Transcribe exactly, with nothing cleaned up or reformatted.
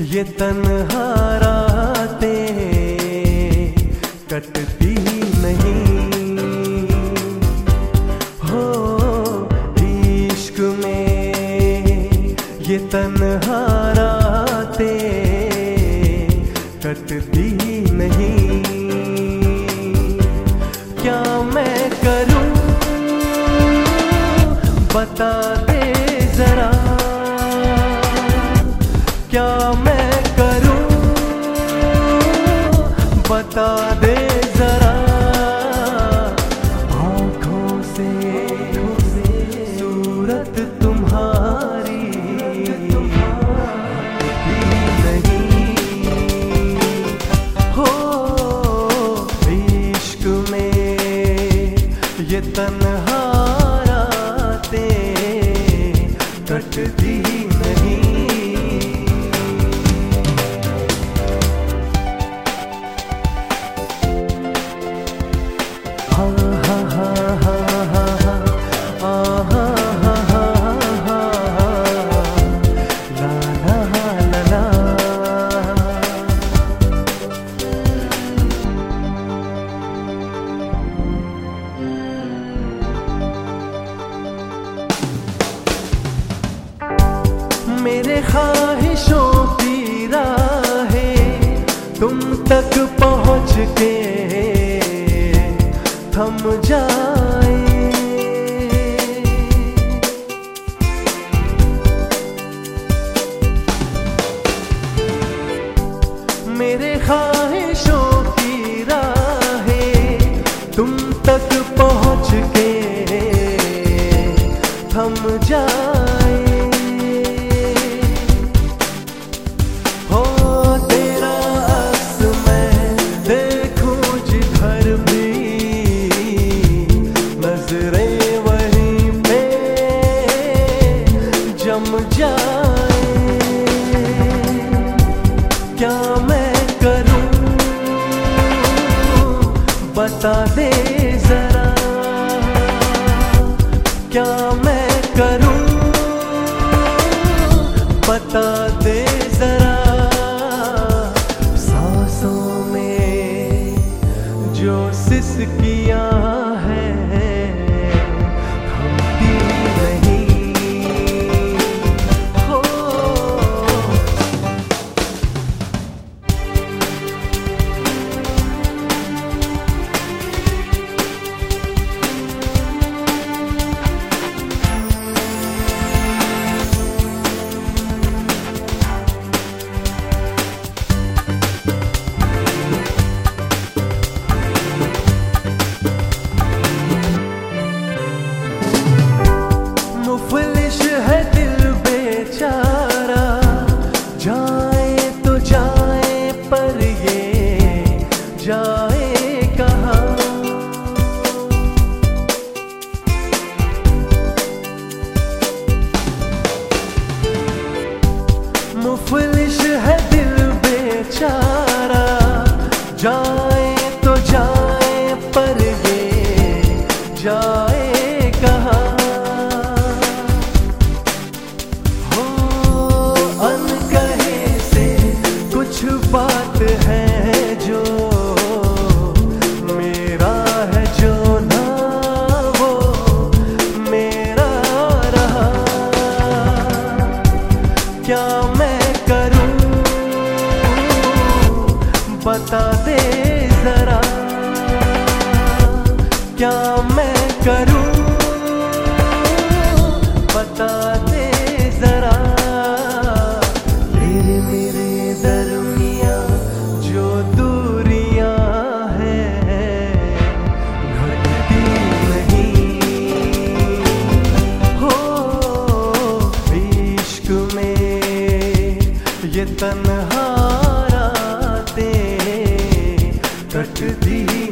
ये तन्हा रातें कटती नहीं हो इश्क में। ये तन्हा रातें कटती नहीं। क्या मैं करूं बता दे जरा, क्या मैं करूं बता दे जरा। आँखों से सूरत तुम्हारी हटती नहीं हो इश्क में। ये तन्हा रातें कटती नहीं। मेरे ख्वाहिशों की राहें तुम तक पहुँच के थम जाए। मेरे ख्वाहिशों की राहें तुम तक पहुँच के थम जाए। हो तेरा अक्स मैं देखूं जिधर भी, नजरें वहीं पे जम जाए। क्या मैं करूं बता दे जरा, क्या मैं करूं बता दे जरा। सांसों में जो सिसकियां हैं थमती नहीं हो। मुफलिस है दिल बेचारा, जाए तो जाए पर ये जाए कहाँ। मुफलिस है दिल बेचारा, जाए तो जाए पर ये जाए कहाँ। बात है जो मेरा है, जो ना वो मेरा रहा। क्या मैं करूं बता दे जरा, क्या मैं करूं बता दे जरा। मेरे मेरे दरमिया जो दूरियां हैं घटती नहीं हो इश्क में। ये तन्हा रातें कटती